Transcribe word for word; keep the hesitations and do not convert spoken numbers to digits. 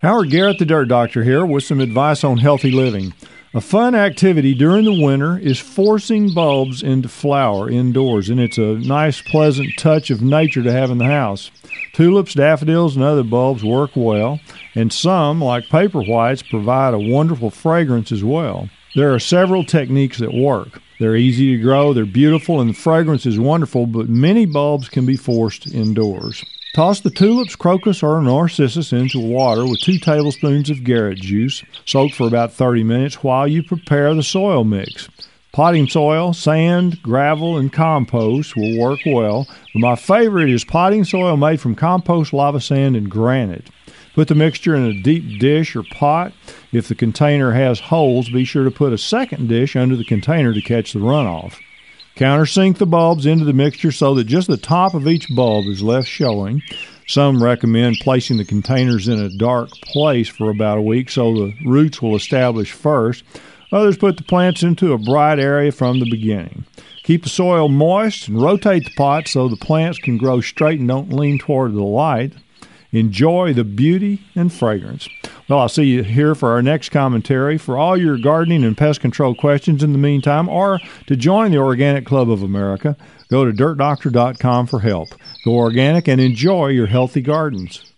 Howard Garrett, the Dirt Doctor, here with some advice on healthy living. A fun activity during the winter is forcing bulbs into flower indoors, and it's a nice, pleasant touch of nature to have in the house. Tulips, daffodils, and other bulbs work well, and some, like paper whites, provide a wonderful fragrance as well. There are several techniques that work. They're easy to grow, they're beautiful, and the fragrance is wonderful, but many bulbs can be forced indoors. Toss the tulips, crocus, or narcissus into water with two tablespoons of Garrett juice. Soak for about thirty minutes while you prepare the soil mix. Potting soil, sand, gravel, and compost will work well, but my favorite is potting soil made from compost, lava sand, and granite. Put the mixture in a deep dish or pot. If the container has holes, be sure to put a second dish under the container to catch the runoff. Countersink the bulbs into the mixture so that just the top of each bulb is left showing. Some recommend placing the containers in a dark place for about a week so the roots will establish first. Others put the plants into a bright area from the beginning. Keep the soil moist and rotate the pot so the plants can grow straight and don't lean toward the light. Enjoy the beauty and fragrance. Well, I'll see you here for our next commentary. For all your gardening and pest control questions in the meantime, or to join the Organic Club of America, go to dirt doctor dot com for help. Go organic and enjoy your healthy gardens.